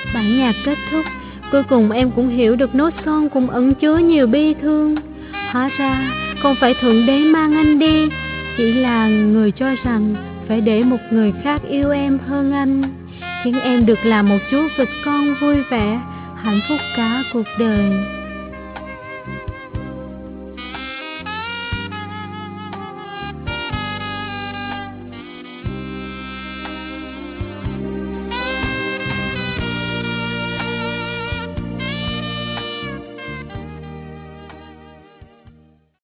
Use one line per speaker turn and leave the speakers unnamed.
Bản nhạc kết thúc, cuối cùng em cũng hiểu được nốt son cũng ẩn chứa nhiều bi thương. Hóa ra không phải Thượng Đế mang anh đi, chỉ là người cho rằng phải để một người khác yêu em hơn anh, khiến em được làm một chú vịt con vui vẻ, hạnh phúc cả cuộc đời.